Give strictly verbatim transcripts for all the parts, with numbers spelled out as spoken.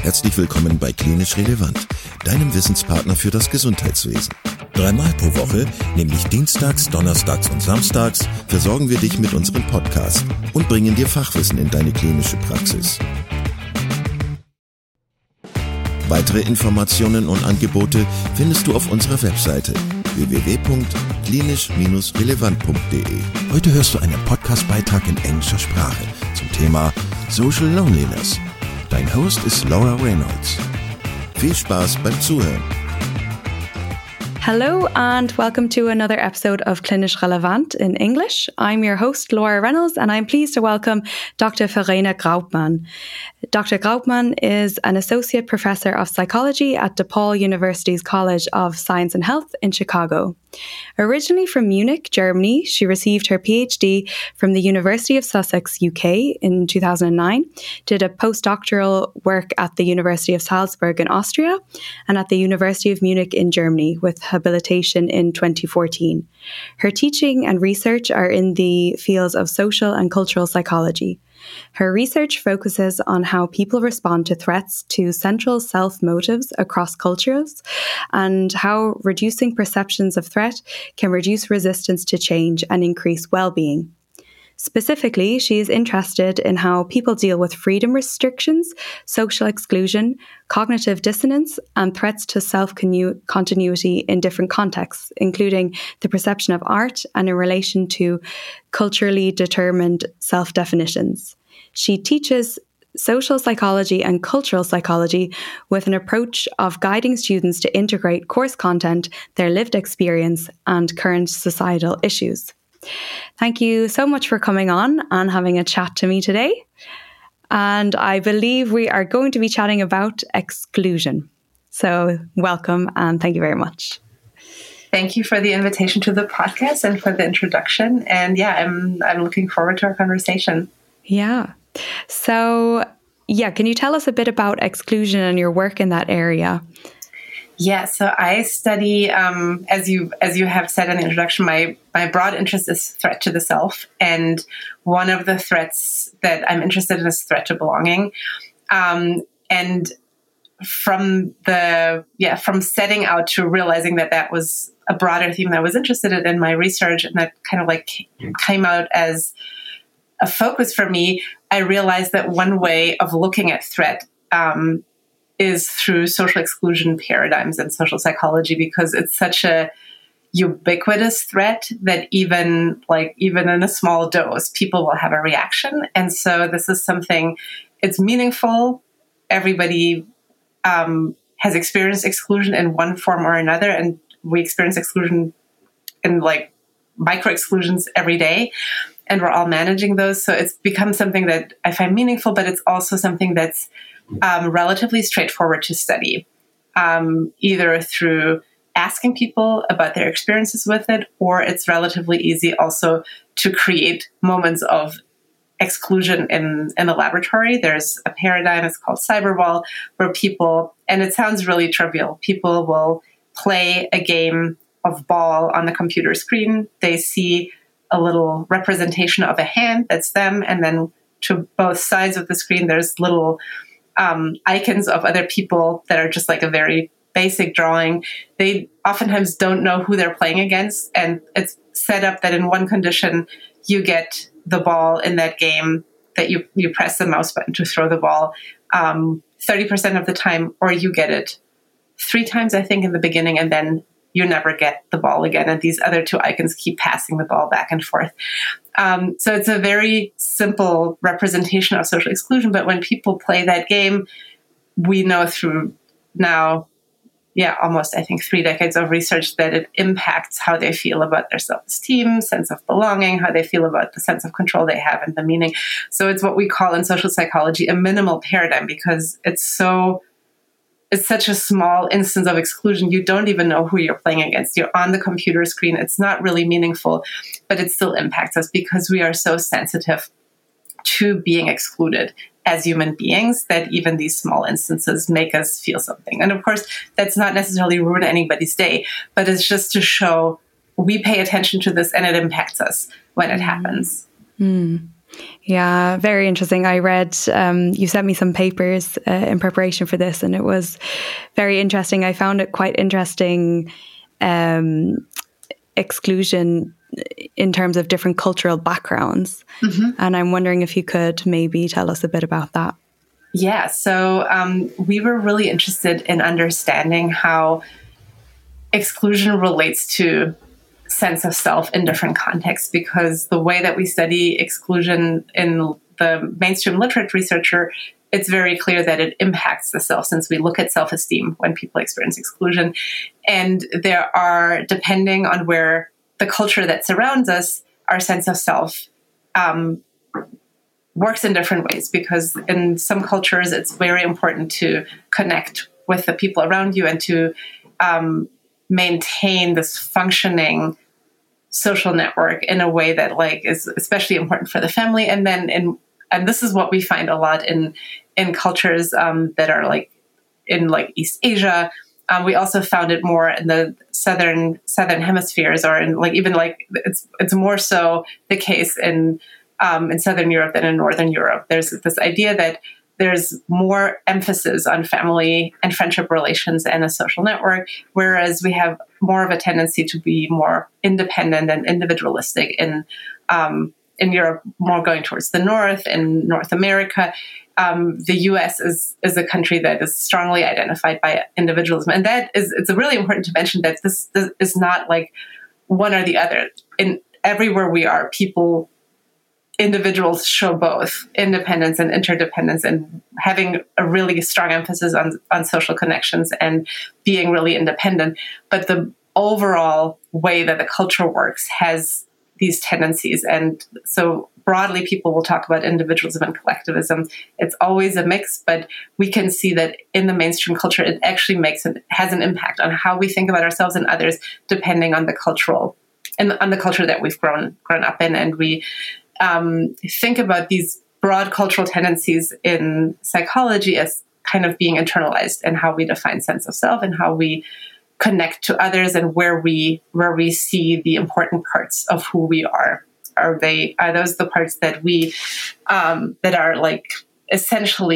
Herzlich willkommen bei Klinisch Relevant, deinem Wissenspartner für das Gesundheitswesen. Dreimal pro Woche, nämlich dienstags, donnerstags und samstags, versorgen wir dich mit unserem Podcast und bringen dir Fachwissen in deine klinische Praxis. Weitere Informationen und Angebote findest du auf unserer Webseite w w w punkt klinisch relevant punkt d e. Heute hörst du einen Podcastbeitrag in englischer Sprache zum Thema Social Loneliness. Dein Host ist Laura Reynolds. Viel Spaß beim Zuhören. Hello and welcome to another episode of Klinisch Relevant in English. I'm your host, Laura Reynolds, and I'm pleased to welcome Doctor Verena Graupmann. Doctor Graupmann is an associate professor of psychology at DePaul University's College of Science and Health in Chicago. Originally from Munich, Germany, she received her PhD from the University of Sussex, U K in two thousand nine, did a postdoctoral work at the University of Salzburg in Austria, and at the University of Munich in Germany with habilitation in twenty fourteen. Her teaching and research are in the fields of social and cultural psychology. Her research focuses on how people respond to threats to central self-motives across cultures and how reducing perceptions of threat can reduce resistance to change and increase well-being. Specifically, she is interested in how people deal with freedom restrictions, social exclusion, cognitive dissonance, and threats to self-continuity in different contexts, including the perception of art and in relation to culturally determined self-definitions. She teaches social psychology and cultural psychology with an approach of guiding students to integrate course content, their lived experience, and current societal issues. Thank you so much for coming on and having a chat to me today. And I believe we are going to be chatting about exclusion. So welcome and thank you very much. Thank you for the invitation to the podcast and for the introduction. And yeah, I'm I'm looking forward to our conversation. Yeah. So yeah, can you tell us a bit about exclusion and your work in that area? Yeah, so I study, um, as you as you have said in the introduction, my, my broad interest is threat to the self. And one of the threats that I'm interested in is threat to belonging. Um, and from the, yeah, from setting out to realizing that that was a broader theme that I was interested in in my research, and that kind of like came out as a focus for me, I realized that one way of looking at threat um, is through social exclusion paradigms and social psychology, because it's such a ubiquitous threat that even like even in a small dose, people will have a reaction. And so this is something, it's meaningful. Everybody um, has experienced exclusion in one form or another, and we experience exclusion in like micro exclusions every day, and we're all managing those. So it's become something that I find meaningful, but it's also something that's Um, relatively straightforward to study, um, either through asking people about their experiences with it, or it's relatively easy also to create moments of exclusion in, in the laboratory. There's a paradigm, it's called cyberball, where people, and it sounds really trivial, people will play a game of ball on the computer screen. They see a little representation of a hand, that's them, and then to both sides of the screen, there's little Um, icons of other people that are just like a very basic drawing. They oftentimes don't know who they're playing against. And it's set up that in one condition, you get the ball in that game, that you, you press the mouse button to throw the ball um, thirty percent of the time, or you get it three times, I think, in the beginning, and then you never get the ball again. And these other two icons keep passing the ball back and forth. Um, so it's a very simple representation of social exclusion. But when people play that game, we know through now, yeah, almost, I think, three decades of research that it impacts how they feel about their self-esteem, sense of belonging, how they feel about the sense of control they have and the meaning. So it's what we call in social psychology a minimal paradigm, because it's so It's such a small instance of exclusion. You don't even know who you're playing against. You're on the computer screen. It's not really meaningful, but it still impacts us because we are so sensitive to being excluded as human beings that even these small instances make us feel something. And of course, that's not necessarily ruin anybody's day, but it's just to show we pay attention to this and it impacts us when it happens. Mm. Yeah, very interesting. I read, um, you sent me some papers uh, in preparation for this, and it was very interesting. I found it quite interesting, um, exclusion in terms of different cultural backgrounds. Mm-hmm. And I'm wondering if you could maybe tell us a bit about that. Yeah, so um, we were really interested in understanding how exclusion relates to sense of self in different contexts, because the way that we study exclusion in the mainstream literate researcher, it's very clear that it impacts the self, since we look at self-esteem when people experience exclusion. And there are, depending on where the culture that surrounds us, our sense of self um, works in different ways, because in some cultures, it's very important to connect with the people around you and to um, maintain this functioning social network in a way that like is especially important for the family. And then in, and this is what we find a lot in, in cultures um, that are like in like East Asia. Um, we also found it more in the southern southern hemispheres, or in like even like it's it's more so the case in um, in Southern Europe than in Northern Europe. There's this idea that there's more emphasis on family and friendship relations and a social network, whereas we have more of a tendency to be more independent and individualistic in um, in Europe, more going towards the north. In North America, um, the U S is is a country that is strongly identified by individualism, and that is it's really important to mention that this, this is not like one or the other. In everywhere we are, people. Individuals show both independence and interdependence, and having a really strong emphasis on, on social connections and being really independent. But the overall way that the culture works has these tendencies. And so broadly, people will talk about individualism and collectivism. It's always a mix, but we can see that in the mainstream culture, it actually makes it has an impact on how we think about ourselves and others, depending on the cultural and on the culture that we've grown grown up in. And we Um, think about these broad cultural tendencies in psychology as kind of being internalized, and how we define sense of self and how we connect to others, and where we where we see the important parts of who we are. Are they are those the parts that we um, that are like essentially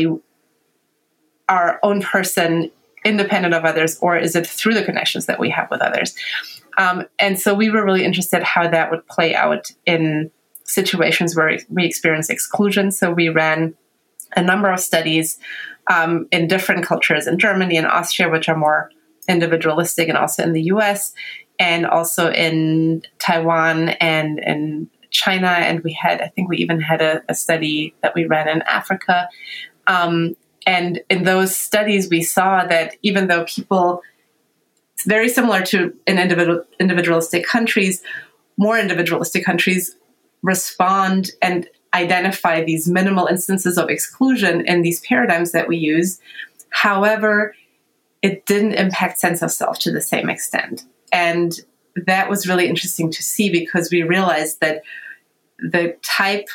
our own person, independent of others, or is it through the connections that we have with others? Um, and so we were really interested how that would play out in situations where we experience exclusion. So we ran a number of studies um, in different cultures in Germany and Austria, which are more individualistic, and also in the U S, and also in Taiwan and in China. And we had, I think we even had a, a study that we ran in Africa. Um, and in those studies, we saw that even though people, it's very similar to in individual, individualistic countries, more individualistic countries respond and identify these minimal instances of exclusion in these paradigms that we use. However, it didn't impact sense of self to the same extent. And that was really interesting to see, because we realized that the type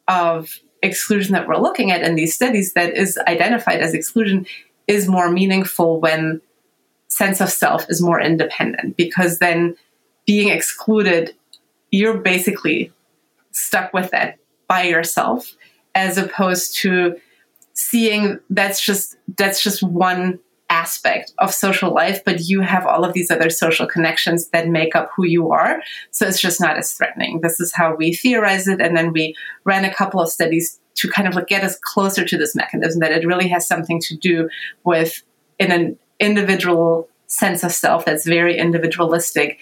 of exclusion that we're looking at in these studies that is identified as exclusion is more meaningful when sense of self is more independent, because then being excluded, you're basically stuck with that by yourself, as opposed to seeing that's just that's just one aspect of social life, but you have all of these other social connections that make up who you are. So it's just not as threatening. This is how we theorize it. And then we ran a couple of studies to kind of like get us closer to this mechanism, that it really has something to do with in an individual sense of self that's very individualistic,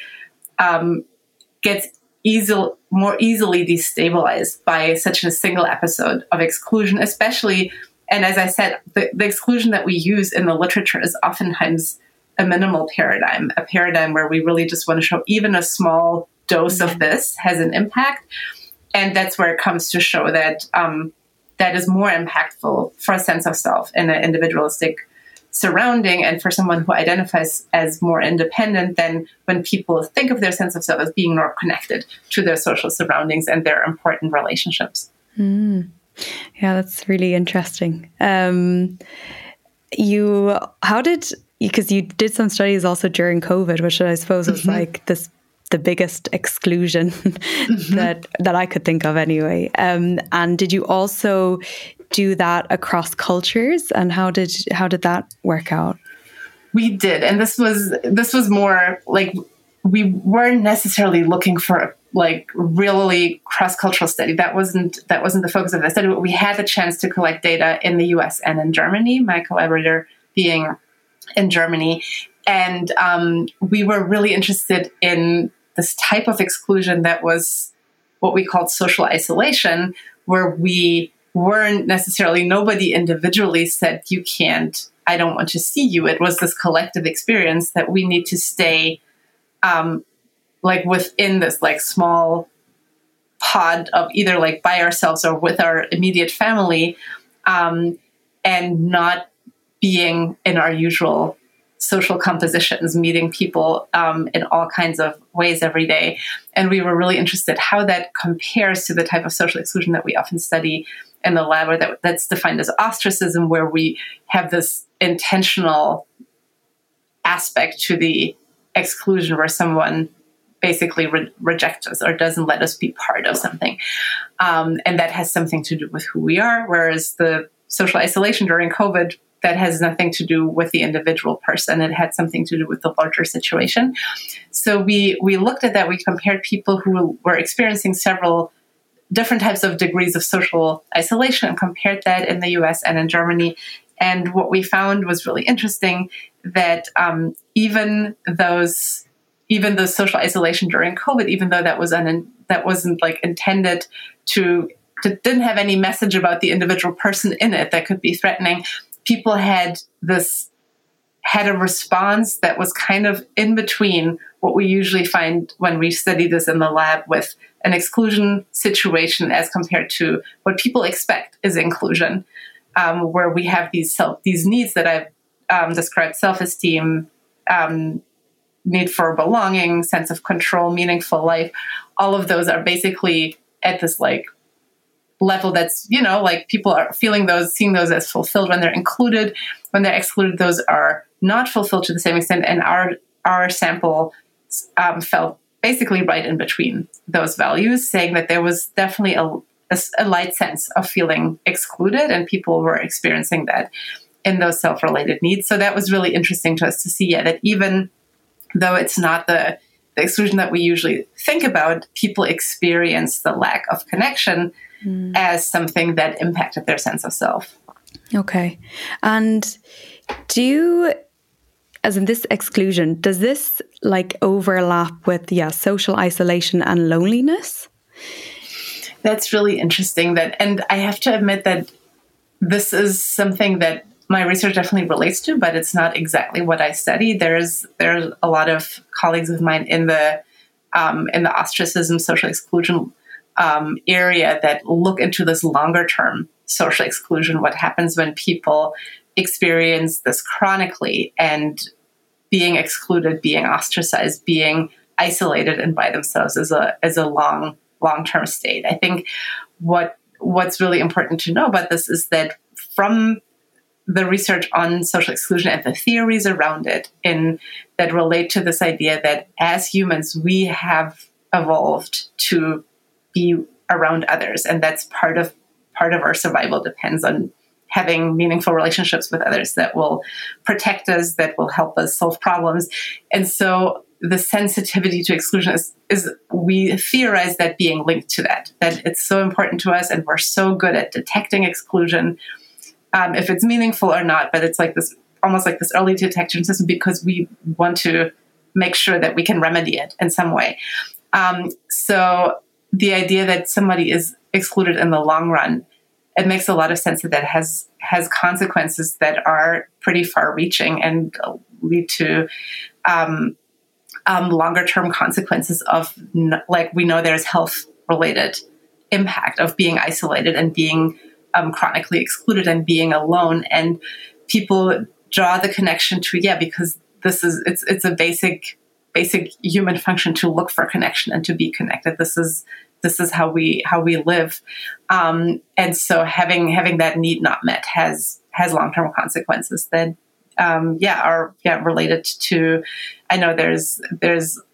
um, gets easily more easily destabilized by such a single episode of exclusion, especially. And as I said, the, the exclusion that we use in the literature is oftentimes a minimal paradigm, a paradigm where we really just want to show even a small dose mm-hmm. of this has an impact. And that's where it comes to show that um, that is more impactful for a sense of self in an individualistic surrounding, and for someone who identifies as more independent, than when people think of their sense of self as being more connected to their social surroundings and their important relationships. Mm. Yeah, that's really interesting. Um, you, how did, because you did some studies also during COVID, which I suppose was mm-hmm. like this the biggest exclusion mm-hmm. that that I could think of anyway. Um, and did you also do that across cultures? And how did how did that work out? We did, and this was this was more like we weren't necessarily looking for like really cross-cultural study. That wasn't that wasn't the focus of the study. But we had the chance to collect data in the U S and in Germany. My collaborator being in Germany, and um, we were really interested in this type of exclusion that was what we called social isolation, where we weren't necessarily, nobody individually said, you can't, I don't want to see you. It was this collective experience that we need to stay um, like within this like small pod of either like by ourselves or with our immediate family um, and not being in our usual social compositions, meeting people um, in all kinds of ways every day. And we were really interested how that compares to the type of social exclusion that we often study in the lab, or that, that's defined as ostracism, where we have this intentional aspect to the exclusion where someone basically re- rejects us or doesn't let us be part of something. Um, and that has something to do with who we are, whereas the social isolation during COVID, that has nothing to do with the individual person. It had something to do with the larger situation. So we we looked at that. We compared people who were experiencing several different types of degrees of social isolation and compared that in the U S and in Germany. And what we found was really interesting, that um, even those even the social isolation during COVID, even though that was un, that wasn't like intended to, to didn't have any message about the individual person in it that could be threatening, people had this, had a response that was kind of in between what we usually find when we study this in the lab with an exclusion situation as compared to what people expect is inclusion, um, where we have these self, these needs that I've um, described: self-esteem, um, need for belonging, sense of control, meaningful life. All of those are basically at this like level that's, you know, like people are feeling those, seeing those as fulfilled when they're included. When they're excluded, those are not fulfilled to the same extent. And our our sample um, fell basically right in between those values, saying that there was definitely a, a, a light sense of feeling excluded, and people were experiencing that in those self-related needs. So that was really interesting to us to see, yeah, that even though it's not the, the exclusion that we usually think about, people experience the lack of connection mm. as something that impacted their sense of self. Okay. And do you, as in this exclusion, does this like overlap with, yeah, social isolation and loneliness? That's really interesting. That, and I have to admit that this is something that my research definitely relates to, but it's not exactly what I study. There's there's a lot of colleagues of mine in the um, in the ostracism, social exclusion um, area that look into this longer term social exclusion. What happens when people experience this chronically, and being excluded, being ostracized, being isolated and by themselves is a is a long long term state. I think what what's really important to know about this is that from the research on social exclusion and the theories around it in that relate to this idea that as humans, we have evolved to be around others. And that's part of part of our survival depends on having meaningful relationships with others that will protect us, that will help us solve problems. And so the sensitivity to exclusion is, is we theorize that being linked to that, that it's so important to us and we're so good at detecting exclusion, Um, if it's meaningful or not, but it's like this, almost like this early detection system, because we want to make sure that we can remedy it in some way. Um, so the idea that somebody is excluded in the long run, it makes a lot of sense that that has has consequences that are pretty far-reaching and lead to um, um, longer-term consequences of, like, we know there's health-related impact of being isolated and being Um, chronically excluded and being alone, and people draw the connection to, yeah, because this is it's it's a basic basic human function to look for connection and to be connected. This is this is how we how we live, um, and so having having that need not met has has long term consequences that um, yeah are yeah related to. I know there's there's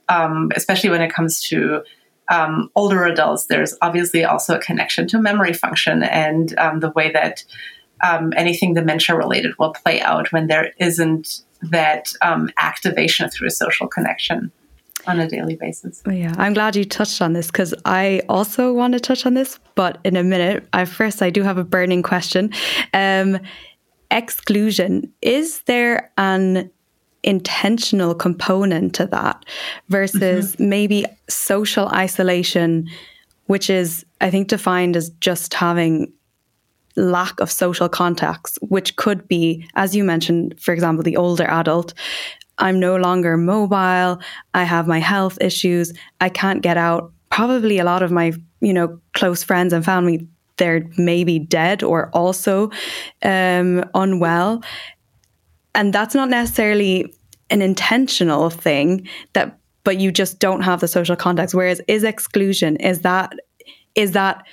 um, especially when it comes to um, older adults, there's obviously also a connection to memory function and um, the way that um, anything dementia-related will play out when there isn't that um, activation through a social connection on a daily basis. Oh, yeah, I'm glad you touched on this because I also want to touch on this, but in a minute. I, first, I do have a burning question. Um, exclusion, is there an intentional component to that versus mm-hmm. maybe social isolation, which is, I think, defined as just having lack of social contacts, which could be, as you mentioned, for example, the older adult. I'm no longer mobile. I have my health issues. I can't get out. Probably a lot of my, you know, close friends and family, they're maybe dead or also um, unwell. And that's not necessarily an intentional thing, that, but you just don't have the social context. Whereas is exclusion, is that, is that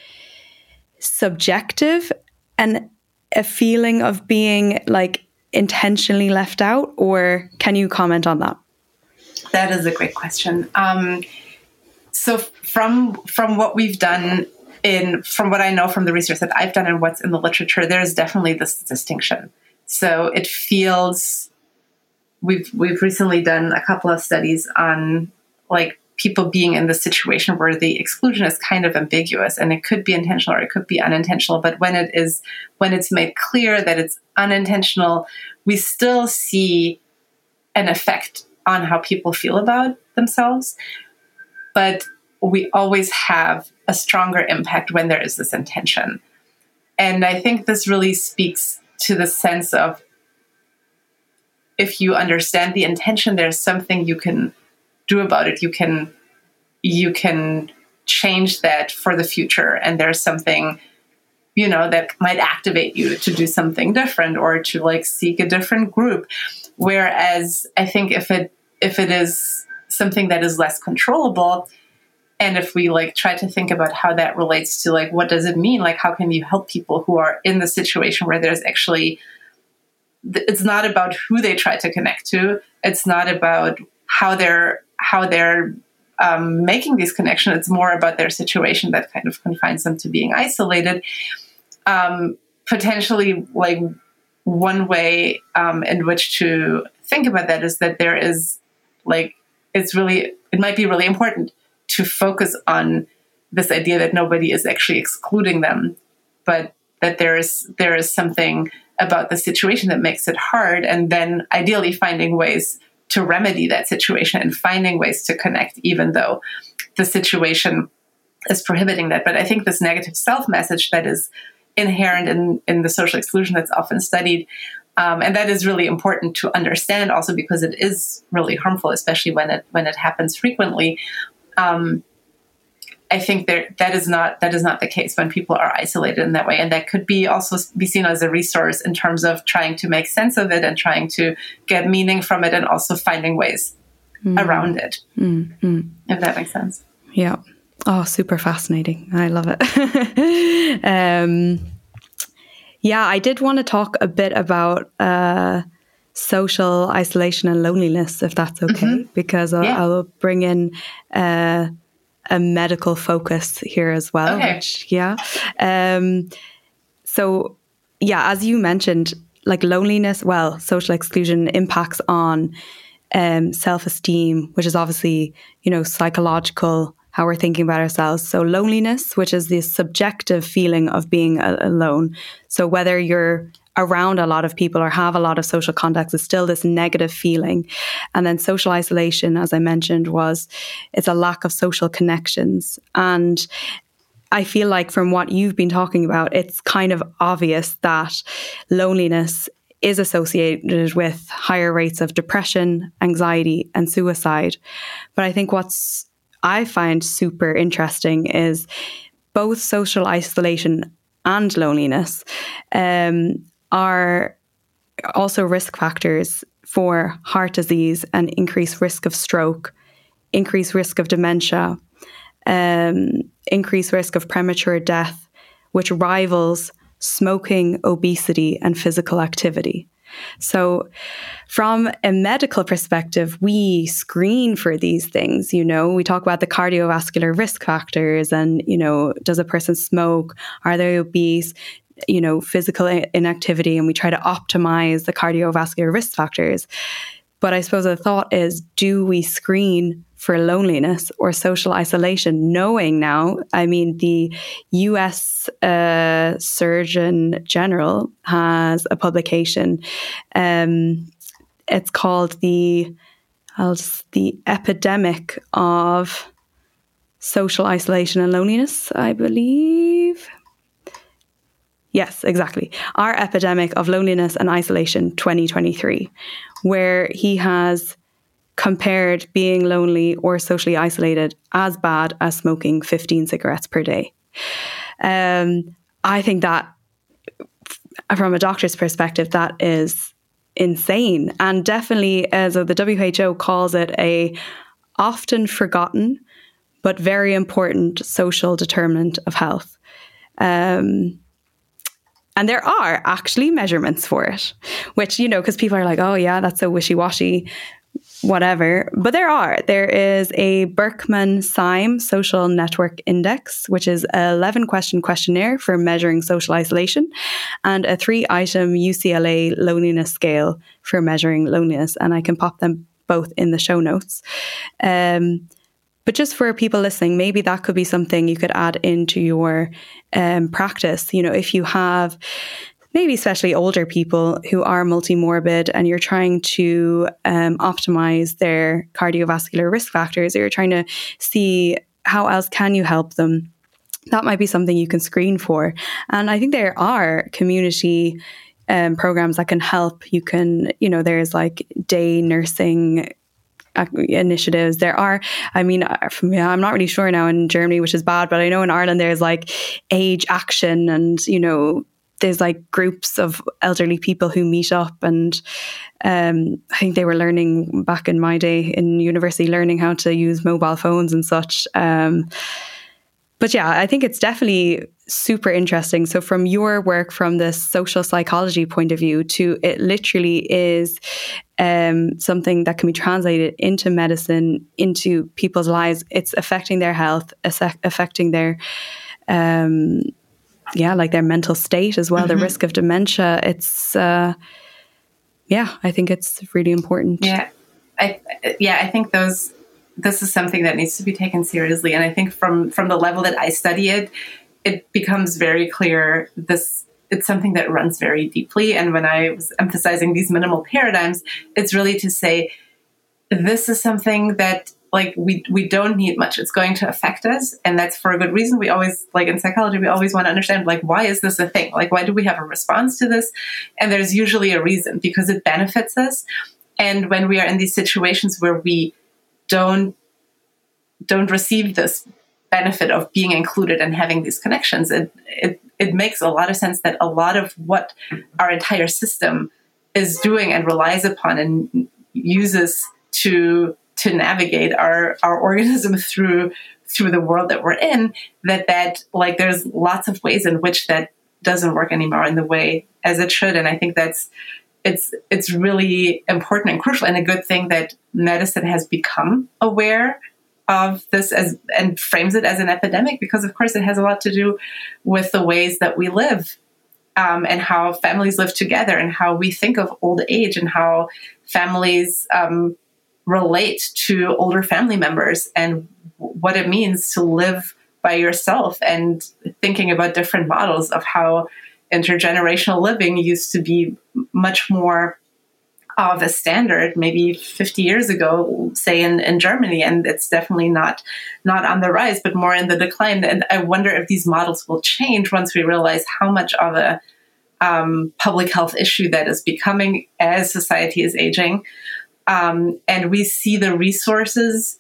subjective and a feeling of being like intentionally left out, or can you comment on that? That is a great question. Um, so from from what we've done in, from what I know from the research that I've done and what's in the literature, there's definitely this distinction. So it feels, we've we've recently done a couple of studies on like people being in the situation where the exclusion is kind of ambiguous, and it could be intentional or it could be unintentional. But when it is, when it's made clear that it's unintentional, we still see an effect on how people feel about themselves. But we always have a stronger impact when there is this intention. And I think this really speaks to the sense of, if you understand the intention, there's something you can do about it. You can, you can change that for the future. And there's something, you know, that might activate you to do something different or to like seek a different group. Whereas I think if it, if it is something that is less controllable, and if we like try to think about how that relates to like, what does it mean? Like, how can you help people who are in the situation where there's actually, it's not about who they try to connect to. It's not about how they're, how they're um, making these connections. It's more about their situation that kind of confines them to being isolated. Um, potentially like one way um, in which to think about that is that there is like, it's really, it might be really important to focus on this idea that nobody is actually excluding them, but that there is, there is something about the situation that makes it hard, and then ideally finding ways to remedy that situation and finding ways to connect, even though the situation is prohibiting that. But I think this negative self message that is inherent in, in the social exclusion that's often studied, um, and that is really important to understand also because it is really harmful, especially when it when it happens frequently. Um, I think there, that is not that is not the case when people are isolated in that way, and that could be also be seen as a resource in terms of trying to make sense of it and trying to get meaning from it, and also finding ways mm. around it. Mm-hmm. If that makes sense. Yeah. Oh, super fascinating! I love it. um, yeah, I did want to talk a bit about uh, social isolation and loneliness, if that's okay, mm-hmm. because I'll, yeah. I'll bring in. Uh, a medical focus here as well. Okay. Which, yeah. Um, so, yeah, as you mentioned, like loneliness, well, social exclusion impacts on um, self-esteem, which is obviously, you know, psychological, how we're thinking about ourselves. So loneliness, which is the subjective feeling of being a- alone. So whether you're around a lot of people or have a lot of social contacts, is still this negative feeling. And then social isolation, as I mentioned, was it's a lack of social connections. And I feel like from what you've been talking about, it's kind of obvious that loneliness is associated with higher rates of depression, anxiety, and suicide. But I think what's I find super interesting is both social isolation and loneliness um, are also risk factors for heart disease and increased risk of stroke, increased risk of dementia, um, increased risk of premature death, which rivals smoking, obesity, and physical activity. So from a medical perspective, we screen for these things. You know, we talk about the cardiovascular risk factors and, you know, does a person smoke? Are they obese? You know, physical inactivity, and we try to optimize the cardiovascular risk factors. But I suppose the thought is, do we screen for loneliness or social isolation, knowing now, I mean, the U S uh, Surgeon General has a publication. Um, it's called the, I'll just, the Epidemic of Social Isolation and Loneliness, I believe. Yes, exactly. Our Epidemic of Loneliness and Isolation twenty twenty-three, where he has compared being lonely or socially isolated as bad as smoking fifteen cigarettes per day. Um, I think that from a doctor's perspective, that is insane. And definitely, as the W H O calls it, a often forgotten but very important social determinant of health. Um, And there are actually measurements for it, which, you know, because people are like, oh, yeah, that's so wishy-washy, whatever. But there are. There is a Berkman-Syme Social Network Index, which is an eleven-question questionnaire for measuring social isolation, and a three-item U C L A loneliness scale for measuring loneliness. And I can pop them both in the show notes. Um But just for people listening, maybe that could be something you could add into your um, practice. You know, if you have maybe especially older people who are multimorbid and you're trying to um, optimize their cardiovascular risk factors, or you're trying to see how else can you help them, that might be something you can screen for. And I think there are community um, programs that can help. You can, you know, there's like day nursing initiatives. There are, I mean, I'm not really sure now in Germany, which is bad, but I know in Ireland there's like age action, and, you know, there's like groups of elderly people who meet up, and um, I think they were learning back in my day in university, learning how to use mobile phones and such. Um, but yeah, I think it's definitely super interesting. So from your work, from the social psychology point of view, to it literally is um, something that can be translated into medicine, into people's lives. It's affecting their health, affecting their, um, yeah, like their mental state as well, mm-hmm. the risk of dementia. It's, uh, yeah, I think it's really important. Yeah, I, yeah, I think those, this is something that needs to be taken seriously. And I think from, from the level that I study it, it becomes very clear this, it's something that runs very deeply. And when I was emphasizing these minimal paradigms, it's really to say, this is something that like we, we don't need much. It's going to affect us. And that's for a good reason. We always, like in psychology, we always want to understand, like, why is this a thing? Like, why do we have a response to this? And there's usually a reason, because it benefits us. And when we are in these situations where we don't, don't receive this benefit of being included and having these connections, it, it it makes a lot of sense that a lot of what our entire system is doing and relies upon and uses to to navigate our our organism through through the world that we're in, that that like there's lots of ways in which that doesn't work anymore in the way as it should. And I think that's it's it's really important and crucial, and a good thing that medicine has become aware of this as and frames it as an epidemic, because of course it has a lot to do with the ways that we live um, and how families live together and how we think of old age and how families um, relate to older family members and what it means to live by yourself, and thinking about different models of how intergenerational living used to be much more of a standard maybe fifty years ago, say in, in Germany, and it's definitely not not on the rise, but more in the decline. And I wonder if these models will change once we realize how much of a um, public health issue that is becoming as society is aging. Um, and we see the resources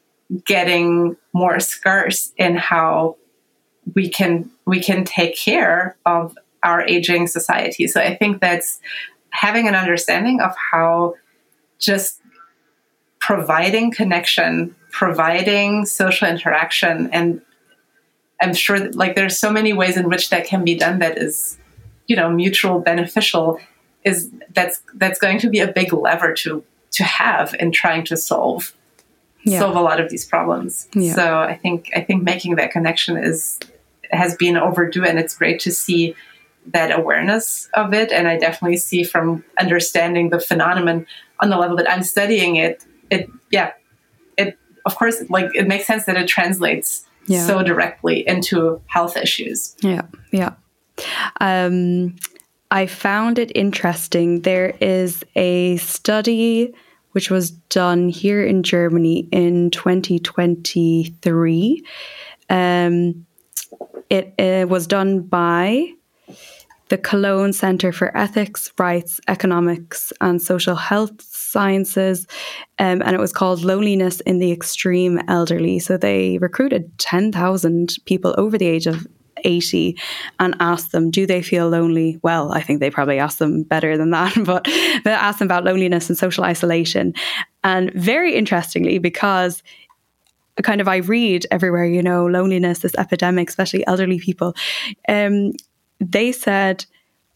getting more scarce in how we can we can take care of our aging society. So I think that's having an understanding of how just providing connection, providing social interaction, and I'm sure that, like, there's so many ways in which that can be done that is, you know, mutual beneficial, is that's that's going to be a big lever to to have in trying to solve yeah. solve a lot of these problems. Yeah. So I think I think making that connection is has been overdue, and it's great to see that awareness of it. And I definitely see from understanding the phenomenon on the level that I'm studying it, it yeah, it of course like it makes sense that it translates yeah. so directly into health issues. Yeah, yeah. Um, I found it interesting. There is a study which was done here in Germany in twenty twenty-three. Um, it, it was done by the Cologne Center for Ethics, Rights, Economics and Social Health Sciences, um, and it was called Loneliness in the Extreme Elderly. So they recruited ten thousand people over the age of eighty and asked them, do they feel lonely? Well, I think they probably asked them better than that, but they asked them about loneliness and social isolation. And very interestingly, because kind of I read everywhere, you know, loneliness, this epidemic, especially elderly people, um, they said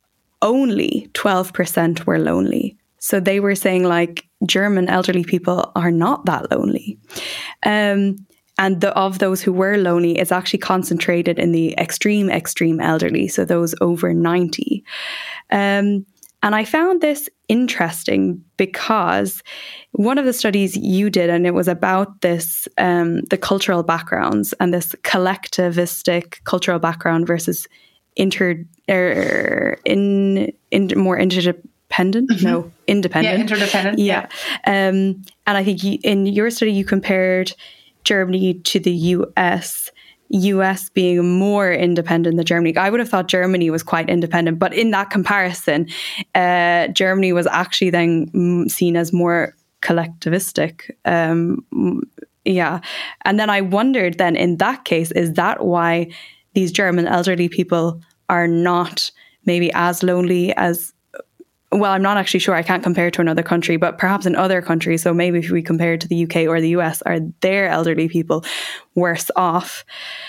only twelve percent were lonely. So they were saying like German elderly people are not that lonely. Um, And the, of those who were lonely, it's actually concentrated in the extreme, extreme elderly, so those over ninety. Um, and I found this interesting because one of the studies you did, and it was about this, um, the cultural backgrounds and this collectivistic cultural background versus inter, er, in, in more interdependent, mm-hmm. no, independent. Yeah, interdependent. Yeah. yeah. Um, and I think you, in your study, you compared Germany to the U S, U S being more independent than Germany. I would have thought Germany was quite independent, but in that comparison, uh, Germany was actually then seen as more collectivistic. Um, yeah. And then I wondered then in that case, is that why these German elderly people are not maybe as lonely as well, I'm not actually sure. I can't compare to another country, but perhaps in other countries. So maybe if we compare to the U K or the U S, are their elderly people worse off?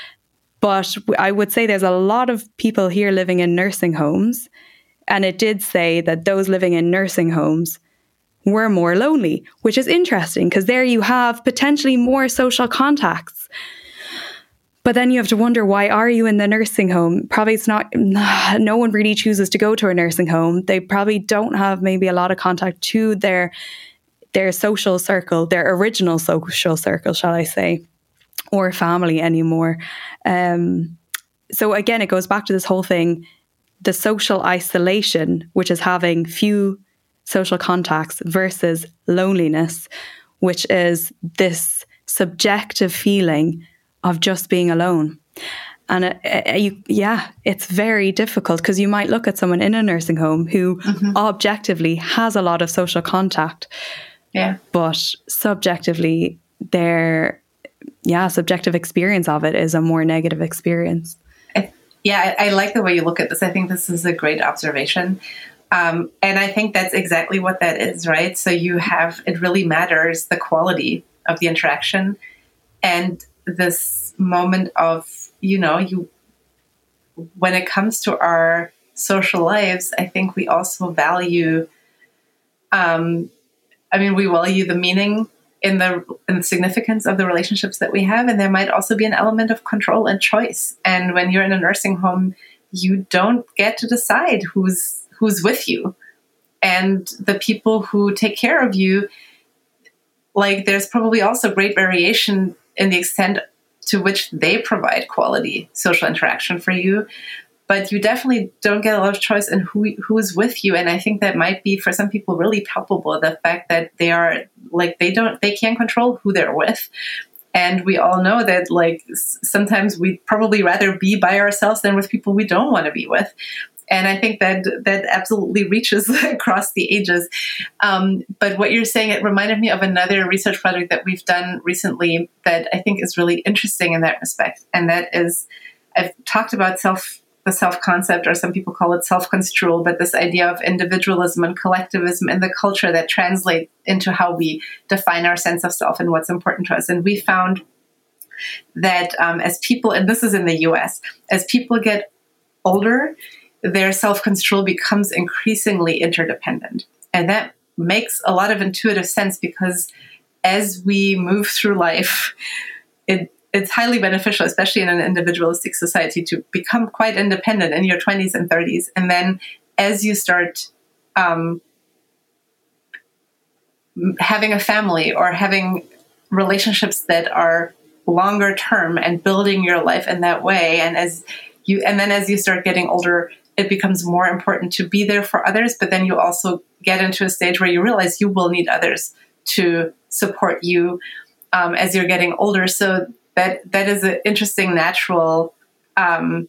But I would say there's a lot of people here living in nursing homes. And it did say that those living in nursing homes were more lonely, which is interesting because there you have potentially more social contacts. But then you have to wonder, why are you in the nursing home? Probably it's not, no one really chooses to go to a nursing home. They probably don't have maybe a lot of contact to their, their social circle, their original social circle, shall I say, or family anymore. Um, so again, it goes back to this whole thing, the social isolation, which is having few social contacts versus loneliness, which is this subjective feeling of just being alone. And it, it, you, yeah, it's very difficult because you might look at someone in a nursing home who mm-hmm. objectively has a lot of social contact, yeah, but subjectively their, yeah, subjective experience of it is a more negative experience. I, yeah, I, I like the way you look at this. I think this is a great observation. Um, and I think that's exactly what that is, right? So you have, it really matters the quality of the interaction and this moment of, you know, you, when it comes to our social lives, I think we also value, um, I mean, we value the meaning in the, in the significance of the relationships that we have. And there might also be an element of control and choice. And when you're in a nursing home, you don't get to decide who's, who's with you. And the people who take care of you, like, there's probably also great variation in the extent to which they provide quality social interaction for you. But you definitely don't get a lot of choice in who who's with you. And I think that might be for some people really palpable, the fact that they are like, they don't, they can't control who they're with. And we all know that, like, sometimes we'd probably rather be by ourselves than with people we don't want to be with. And I think that that absolutely reaches across the ages. Um, but what you're saying, it reminded me of another research project that we've done recently that I think is really interesting in that respect. And that is, I've talked about self, the self-concept, or some people call it self-construal, but this idea of individualism and collectivism in the culture that translate into how we define our sense of self and what's important to us. And we found that um, as people, and this is in the U S, as people get older, their self-control becomes increasingly interdependent. And that makes a lot of intuitive sense, because as we move through life, it, it's highly beneficial, especially in an individualistic society, to become quite independent in your twenties and thirties. And then as you start um, having a family or having relationships that are longer term and building your life in that way, and as you, and then as you start getting older, it becomes more important to be there for others. But then you also get into a stage where you realize you will need others to support you um, as you're getting older. So that that is an interesting natural, um,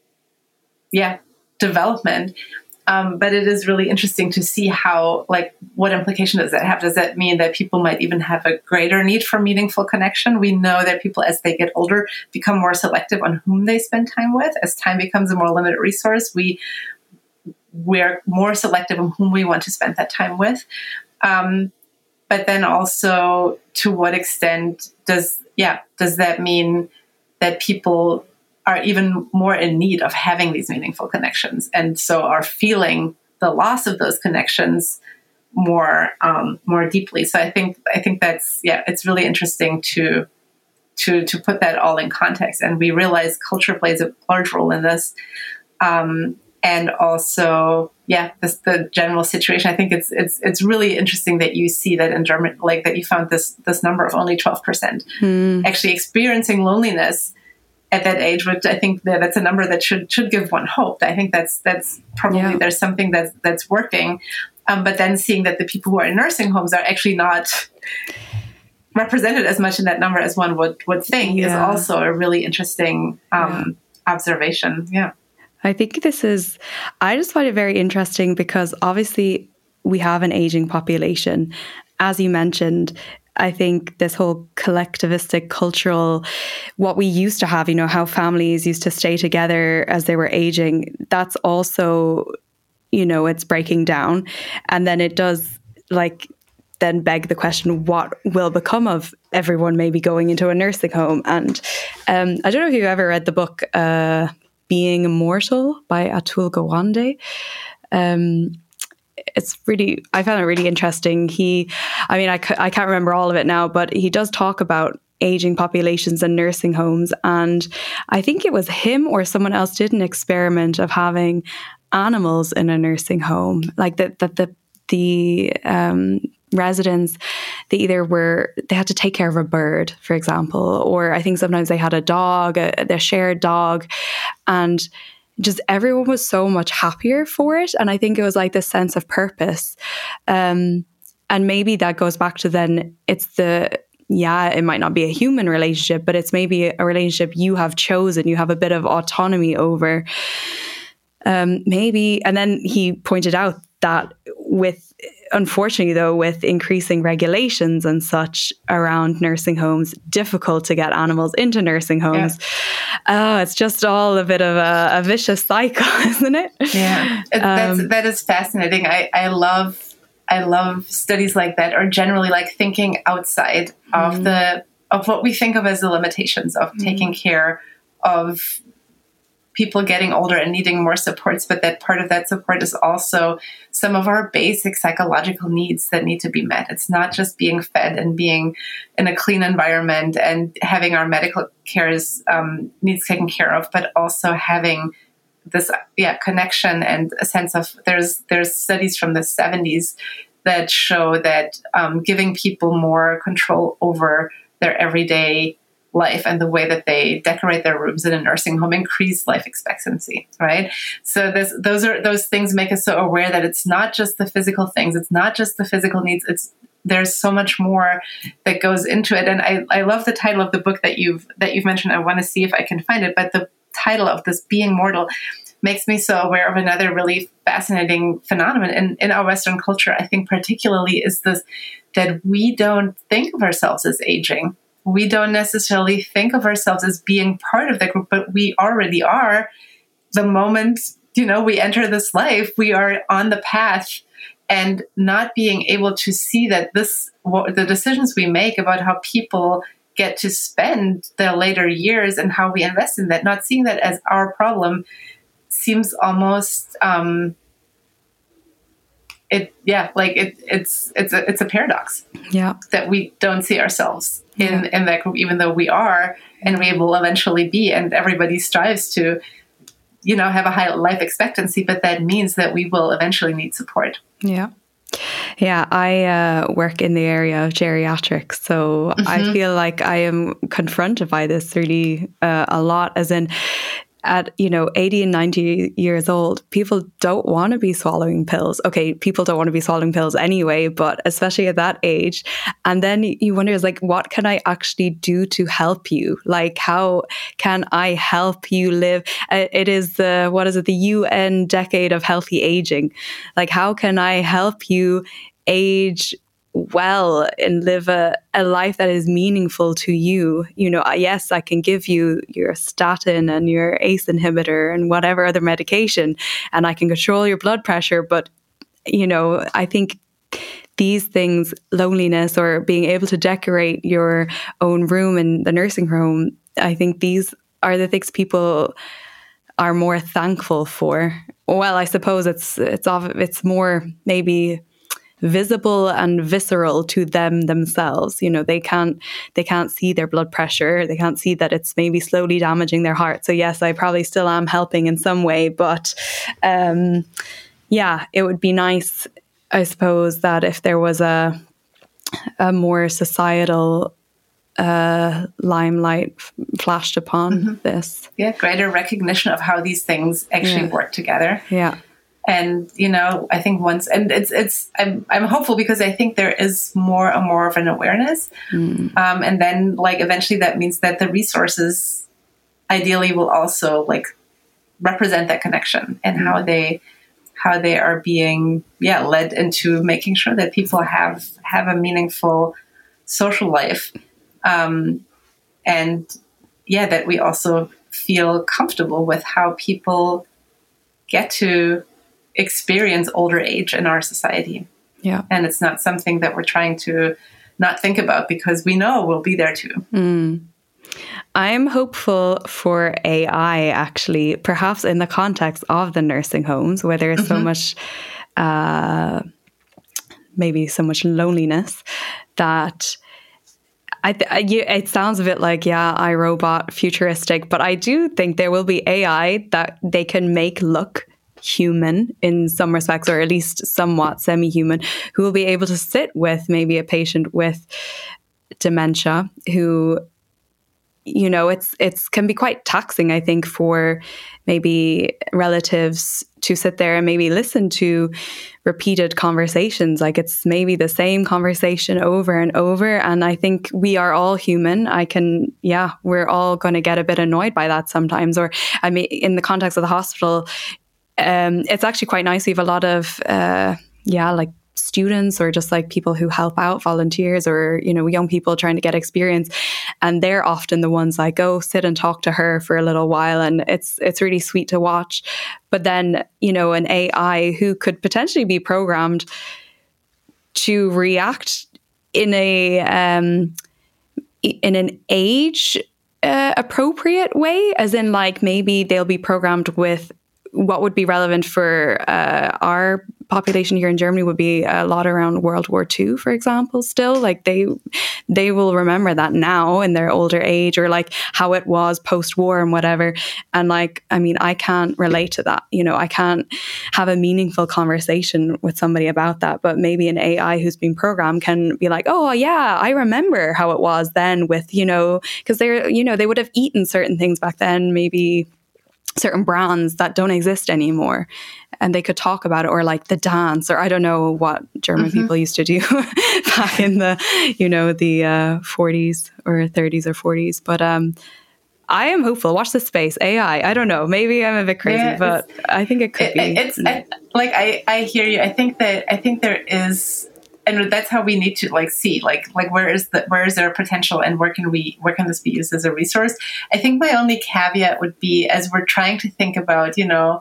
yeah, development. Um, but it is really interesting to see how, like, what implication does that have? Does that mean that people might even have a greater need for meaningful connection? We know that people, as they get older, become more selective on whom they spend time with. As time becomes a more limited resource, we we're more selective on whom we want to spend that time with. Um, but then also, to what extent does yeah does that mean that people are even more in need of having these meaningful connections, and so are feeling the loss of those connections more um, more deeply? So I think I think that's yeah, it's really interesting to to to put that all in context, and we realize culture plays a large role in this, um, and also yeah, this, the general situation. I think it's it's it's really interesting that you see that in Germany, like that you found this this number of only twelve percent mm. actually experiencing loneliness at that age, which I think that that's a number that should should give one hope. I think that's that's probably yeah. there's something that's that's working. Um, but then seeing that the people who are in nursing homes are actually not represented as much in that number as one would would think yeah. is also a really interesting um, yeah. observation. Yeah, I think this is. I just find it very interesting because obviously we have an aging population, as you mentioned. I think this whole collectivistic cultural, what we used to have, you know, how families used to stay together as they were aging, that's also, you know, it's breaking down. And then it does like then beg the question, what will become of everyone maybe going into a nursing home? And um, I don't know if you've ever read the book uh, Being Immortal by Atul Gawande. Um It's really, I found it really interesting. He, I mean, I, I can't remember all of it now, but he does talk about aging populations and nursing homes. And I think it was him or someone else did an experiment of having animals in a nursing home, like that, that the, the, um, residents, they either were, they had to take care of a bird, for example, or I think sometimes they had a dog, a, a shared dog, and just everyone was so much happier for it. And I think it was like this sense of purpose. Um, and maybe that goes back to then it's the, yeah, it might not be a human relationship, but it's maybe a relationship you have chosen. You have a bit of autonomy over. Um, maybe, and then he pointed out that with, unfortunately though, with increasing regulations and such around nursing homes, difficult to get animals into nursing homes. Yeah. Oh, it's just all a bit of a, a vicious cycle, isn't it? Yeah, it, that's, um, that is fascinating. I, I love, I love studies like that, or generally like thinking outside mm-hmm. of the, of what we think of as the limitations of mm-hmm. taking care of people getting older and needing more supports, but that part of that support is also some of our basic psychological needs that need to be met. It's not just being fed and being in a clean environment and having our medical cares um, needs taken care of, but also having this yeah connection and a sense of, there's there's studies from the seventies that show that um, giving people more control over their everyday life and the way that they decorate their rooms in a nursing home increase life expectancy, right? So this, those are those things make us so aware that it's not just the physical things, it's not just the physical needs, it's there's so much more that goes into it. And I, I love the title of the book that you've that you've mentioned. I want to see if I can find it, but the title of this, Being Mortal, makes me so aware of another really fascinating phenomenon in, in our Western culture. I think particularly is this, that we don't think of ourselves as aging. We don't necessarily think of ourselves as being part of that group, but we already are. The moment, you know, we enter this life, we are on the path, and not being able to see that this, what, the decisions we make about how people get to spend their later years and how we invest in that, not seeing that as our problem, seems almost, um, it, yeah, like it, it's, it's a, it's a paradox. Yeah. That we don't see ourselves in, yeah. in that group, even though we are, and we will eventually be, and everybody strives to, you know, have a high life expectancy, but that means that we will eventually need support. Yeah. Yeah, I uh, work in the area of geriatrics, so mm-hmm. I feel like I am confronted by this really uh, a lot, as in at, you know, eighty and ninety years old, people don't want to be swallowing pills. Okay, people don't want to be swallowing pills anyway, but especially at that age. And then you wonder, is like, what can I actually do to help you? Like, how can I help you live? Uh, it is the, what is it, the U N Decade of Healthy Aging. Like, how can I help you age well and live a, a life that is meaningful to you? You know, yes, I can give you your statin and your A C E inhibitor and whatever other medication, and I can control your blood pressure. But, you know, I think these things, loneliness or being able to decorate your own room in the nursing home, I think these are the things people are more thankful for. Well, I suppose it's it's it's more maybe visible and visceral to them themselves. You know, they can't they can't see their blood pressure. They can't see that it's maybe slowly damaging their heart. So yes, I probably still am helping in some way, but um, yeah, it would be nice, I suppose, that if there was a a more societal uh, limelight f- flashed upon mm-hmm. this. Yeah, greater recognition of how these things actually yeah. work together. Yeah. And, you know, I think once, and it's, it's, I'm, I'm hopeful because I think there is more and more of an awareness. Mm. Um, and then like, eventually that means that the resources ideally will also like represent that connection and mm. how they, how they are being, yeah, led into making sure that people have, have a meaningful social life. Um, and yeah, that we also feel comfortable with how people get to experience older age in our society. Yeah. And it's not something that we're trying to not think about because we know we'll be there too. Mm. I'm hopeful for A I, actually, perhaps in the context of the nursing homes where there is mm-hmm. so much, uh, maybe so much loneliness that I th- you, it sounds a bit like, yeah, iRobot, futuristic, but I do think there will be A I that they can make look human in some respects, or at least somewhat semi-human, who will be able to sit with maybe a patient with dementia who, you know, it's it's can be quite taxing, I think, for maybe relatives to sit there and maybe listen to repeated conversations. Like it's maybe the same conversation over and over. And I think we are all human. I can, yeah, we're all going to get a bit annoyed by that sometimes. Or I mean, in the context of the hospital, um, it's actually quite nice. We have a lot of, uh, yeah, like students or just like people who help out, volunteers, or, you know, young people trying to get experience. And they're often the ones like, go sit and talk to her for a little while. And it's, it's really sweet to watch. But then, you know, an A I who could potentially be programmed to react in a, um, in an age uh, appropriate way, as in like, maybe they'll be programmed with what would be relevant for uh, our population here in Germany would be a lot around World War Two, for example, still. Like they they will remember that now in their older age, or like how it was post-war and whatever. And like, I mean, I can't relate to that. You know, I can't have a meaningful conversation with somebody about that. But maybe an A I who's been programmed can be like, oh, yeah, I remember how it was then with, you know, because they're, you know, they would have eaten certain things back then, maybe certain brands that don't exist anymore, and they could talk about it, or like the dance, or I don't know what German mm-hmm. people used to do back in the, you know, the uh, forties or thirties or forties. But um, I am hopeful. Watch this space. A I. I don't know. Maybe I'm a bit crazy, yeah, but I think it could it, be. It's I, like I, I hear you. I think that I think there is. And that's how we need to like see like like where is the where is there potential, and where can we where can this be used as a resource? I think my only caveat would be, as we're trying to think about, you know,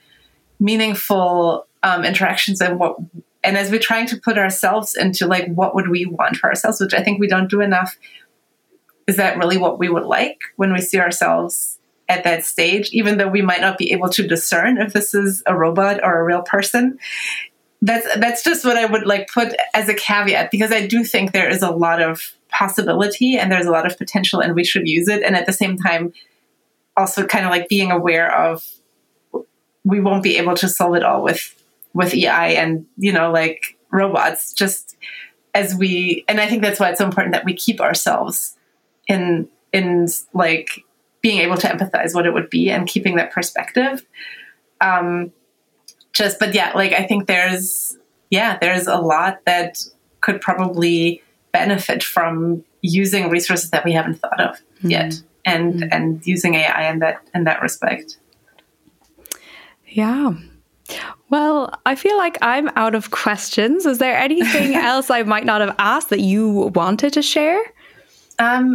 meaningful um, interactions, and what and as we're trying to put ourselves into like what would we want for ourselves, which I think we don't do enough. Is that really what we would like when we see ourselves at that stage, even though we might not be able to discern if this is a robot or a real person. That's that's just what I would like put as a caveat, because I do think there is a lot of possibility and there's a lot of potential and we should use it. And at the same time, also kind of like being aware of we won't be able to solve it all with with A I and, you know, like robots, just as we, and I think that's why it's so important that we keep ourselves in, in like being able to empathize what it would be and keeping that perspective. Um, just, but yeah, like, I think there's, yeah, there's a lot that could probably benefit from using resources that we haven't thought of mm-hmm. yet and, mm-hmm. and using A I in that, in that respect. Yeah. Well, I feel like I'm out of questions. Is there anything else I might not have asked that you wanted to share? Um,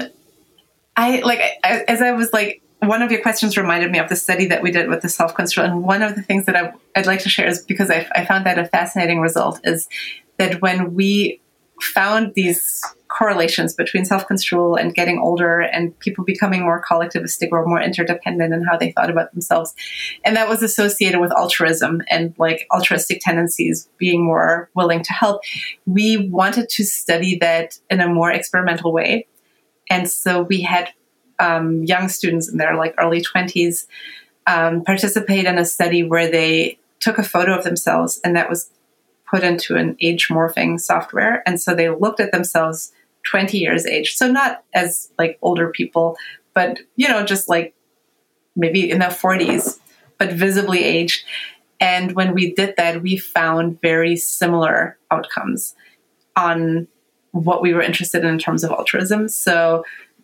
I like, I, as I was like, one of your questions reminded me of the study that we did with the self-control. And one of the things that I, I'd like to share is because I, I found that a fascinating result is that when we found these correlations between self-control and getting older and people becoming more collectivistic or more interdependent in how they thought about themselves. And that was associated with altruism and like altruistic tendencies, being more willing to help. We wanted to study that in a more experimental way. And so we had um, young students in their like early twenties um, participate in a study where they took a photo of themselves and that was put into an age morphing software. And so they looked at themselves twenty years aged. So not as like older people, but, you know, just like maybe in their forties, but visibly aged. And when we did that, we found very similar outcomes on what we were interested in in terms of altruism. So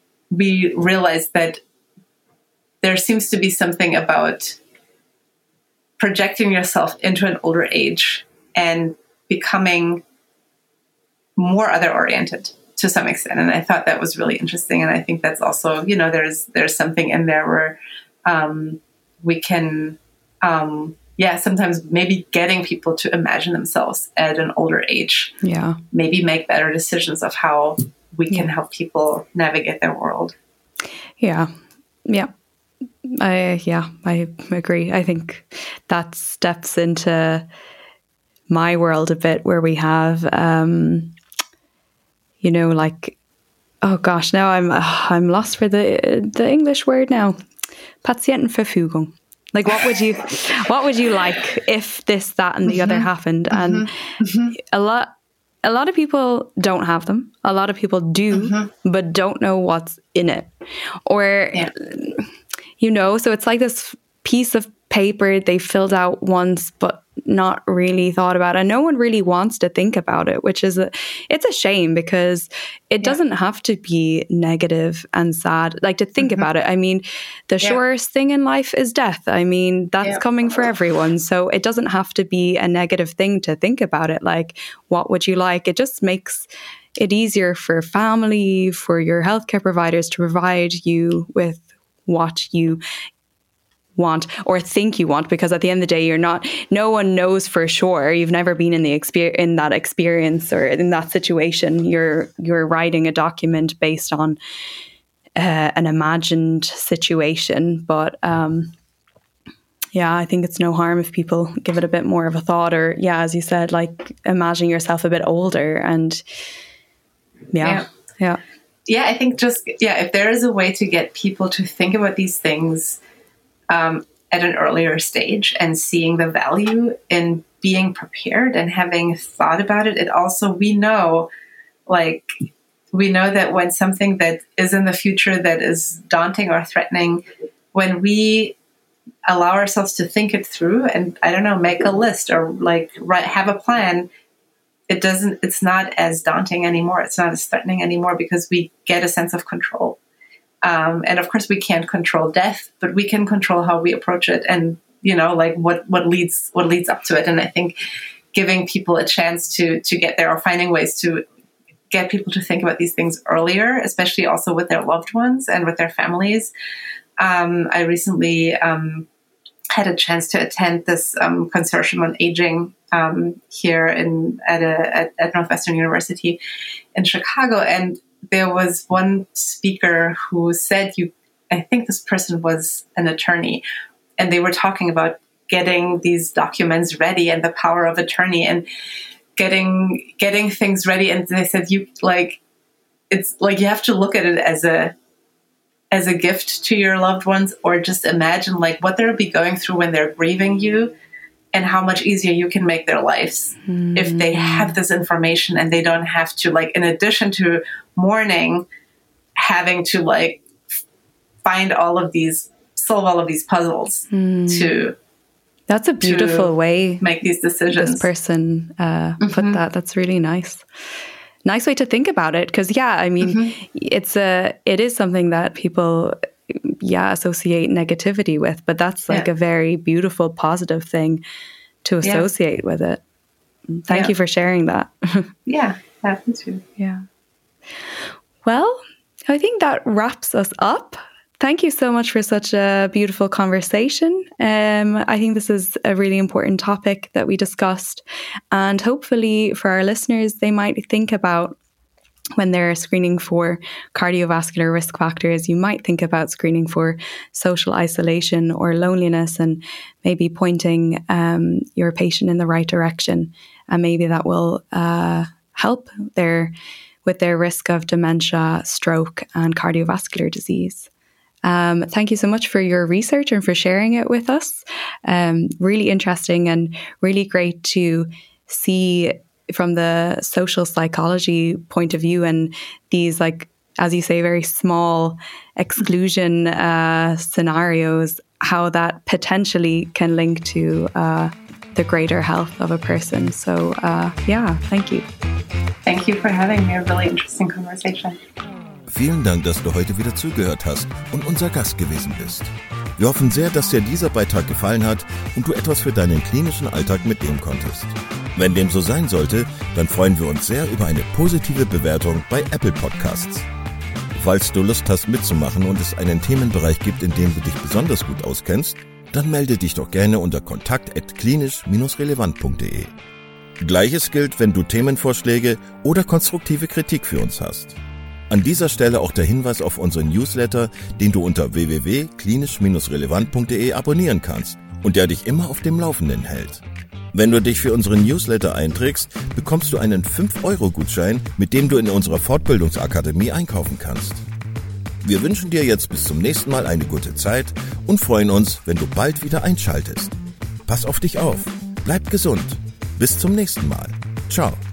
we realized that there seems to be something about projecting yourself into an older age and becoming more other-oriented to some extent. And I thought that was really interesting. And I think that's also, you know, there's there's something in there where um, we can, um, yeah, sometimes maybe getting people to imagine themselves at an older age. Yeah. Maybe make better decisions of how we can yeah. help people navigate their world. Yeah. Yeah. I, yeah, I agree. I think that steps into my world a bit where we have, um, you know, like, oh gosh, now I'm, uh, I'm lost for the, the English word now. Patientenverfügung. Like, what would you, what would you like if this, that, and the mm-hmm. other happened? And mm-hmm. a lot, a lot of people don't have them. A lot of people do, mm-hmm. but don't know what's in it. Or, yeah. you know, so it's like this piece of paper they filled out once, but not really thought about. And no one really wants to think about it, which is, a, it's a shame because it yeah. doesn't have to be negative and sad. Like to think mm-hmm. about it. I mean, the yeah. surest thing in life is death. I mean, that's yeah. coming for everyone. So it doesn't have to be a negative thing to think about it. Like, what would you like? It just makes it easier for family, for your healthcare providers to provide you with what you want or think you want, because at the end of the day, you're not, no one knows for sure. You've never been in the experience, in that experience or in that situation. You're, you're writing a document based on uh, an imagined situation. But um, yeah, I think it's no harm if people give it a bit more of a thought, or yeah, as you said, like imagine yourself a bit older and yeah, yeah. Yeah, yeah I think just, yeah, if there is a way to get people to think about these things Um, at an earlier stage and seeing the value in being prepared and having thought about it. It also, we know, like, we know that when something that is in the future that is daunting or threatening, when we allow ourselves to think it through and, I don't know, make a list or like write, have a plan, it doesn't, it's not as daunting anymore. It's not as threatening anymore because we get a sense of control. Um, and of course we can't control death, but we can control how we approach it and, you know, like what, what leads, what leads up to it. And I think giving people a chance to, to get there or finding ways to get people to think about these things earlier, especially also with their loved ones and with their families. Um, I recently, um, had a chance to attend this, um, consortium on aging, um, here in, at a, at, at Northwestern University in Chicago. And there was one speaker who said, "You, I think this person was an attorney, and they were talking about getting these documents ready and the power of attorney and getting getting things ready. And they said, you like, it's like you have to look at it as a as a gift to your loved ones, or just imagine like what they'll be going through when they're grieving you, and how much easier you can make their lives mm. if they have this information and they don't have to, like, in addition to mourning, having to like find all of these, solve all of these puzzles mm. to. That's a beautiful way make these decisions. This person uh, mm-hmm. put that. That's really nice. Nice way to think about it. Because yeah, I mean, mm-hmm. it's a it is something that people yeah associate negativity with, but that's like yeah. a very beautiful, positive thing to associate yeah. with it. Thank yeah. you for sharing that. yeah, happy to. Yeah. Well, I think that wraps us up. Thank you so much for such a beautiful conversation. Um, I think this is a really important topic that we discussed. And hopefully for our listeners, they might think about when they're screening for cardiovascular risk factors, you might think about screening for social isolation or loneliness, and maybe pointing um, your patient in the right direction. And maybe that will uh, help their with their risk of dementia, stroke, and cardiovascular disease. Um, thank you so much for your research and for sharing it with us. Um, really interesting and really great to see from the social psychology point of view, and these, like, as you say, very small exclusion uh, scenarios, how that potentially can link to uh, the greater health of a person. So uh, yeah, thank you. Thank you for having me. A really interesting conversation. Vielen Dank, dass du heute wieder zugehört hast und unser Gast gewesen bist. Wir hoffen sehr, dass dir dieser Beitrag gefallen hat und du etwas für deinen klinischen Alltag mitnehmen konntest. Wenn dem so sein sollte, dann freuen wir uns sehr über eine positive Bewertung bei Apple Podcasts. Falls du Lust hast mitzumachen und es einen Themenbereich gibt, in dem du dich besonders gut auskennst, dann melde dich doch gerne unter kontakt at klinisch Bindestrich relevant punkt de. Gleiches gilt, wenn du Themenvorschläge oder konstruktive Kritik für uns hast. An dieser Stelle auch der Hinweis auf unseren Newsletter, den du unter w w w punkt klinisch Bindestrich relevant punkt de abonnieren kannst und der dich immer auf dem Laufenden hält. Wenn du dich für unseren Newsletter einträgst, bekommst du einen fünf Euro Gutschein, mit dem du in unserer Fortbildungsakademie einkaufen kannst. Wir wünschen dir jetzt bis zum nächsten Mal eine gute Zeit und freuen uns, wenn du bald wieder einschaltest. Pass auf dich auf, bleib gesund. Bis zum nächsten Mal. Ciao.